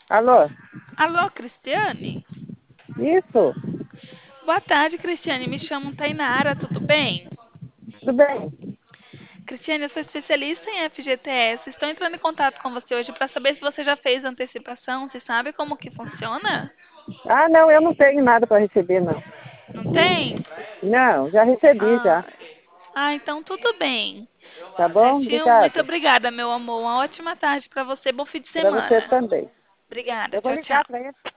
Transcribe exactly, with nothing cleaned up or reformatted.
Alô? Alô, Cristiane? Isso? Boa tarde, Cristiane. Me chamo Tainara, tudo bem? Tudo bem? Cristiane, eu sou especialista em F G T S. Estou entrando em contato com você hoje para saber se você já fez antecipação. Você sabe como que funciona? Ah, não, eu não tenho nada para receber, não. Não tem? Não, já recebi já. Ah, ah, então tudo bem. Tá bom? Certinho? Muito Obrigada. obrigada, meu amor. Uma ótima tarde para você. Bom fim de Para você semana. também. Obrigada. Eu vou Tchau, ligar tchau. para ele.